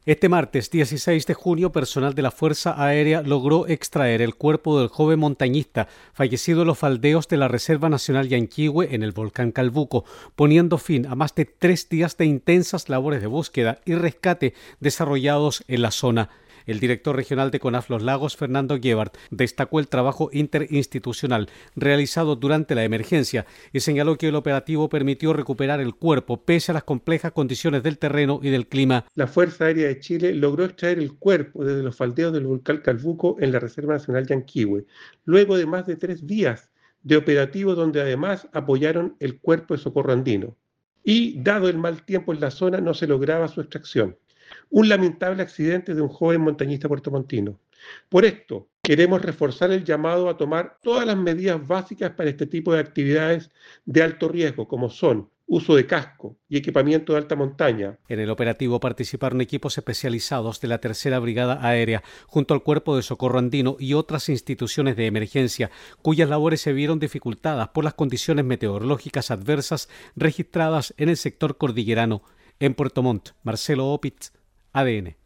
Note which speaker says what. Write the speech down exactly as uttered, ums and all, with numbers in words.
Speaker 1: Este martes dieciséis de junio, personal de la Fuerza Aérea logró extraer el cuerpo del joven montañista fallecido en los faldeos de la Reserva Nacional Llanquihue en el volcán Calbuco, poniendo fin a más de tres días de intensas labores de búsqueda y rescate desarrollados en la zona. El director regional de CONAF Los Lagos, Fernando Gebhardt, destacó el trabajo interinstitucional realizado durante la emergencia y señaló que el operativo permitió recuperar el cuerpo pese a las complejas condiciones del terreno y del clima.
Speaker 2: La Fuerza Aérea de Chile logró extraer el cuerpo desde los faldeos del volcán Calbuco en la Reserva Nacional Llanquihue, luego de más de tres días de operativo donde además apoyaron el Cuerpo de Socorro Andino. Y, dado el mal tiempo en la zona, no se lograba su extracción. Un lamentable accidente de un joven montañista puertomontino. Por esto, queremos reforzar el llamado a tomar todas las medidas básicas para este tipo de actividades de alto riesgo, como son uso de casco y equipamiento de alta montaña.
Speaker 1: En el operativo participaron equipos especializados de la Tercera Brigada Aérea, junto al Cuerpo de Socorro Andino y otras instituciones de emergencia, cuyas labores se vieron dificultadas por las condiciones meteorológicas adversas registradas en el sector cordillerano. En Puerto Montt, Marcelo Opitz, A D N.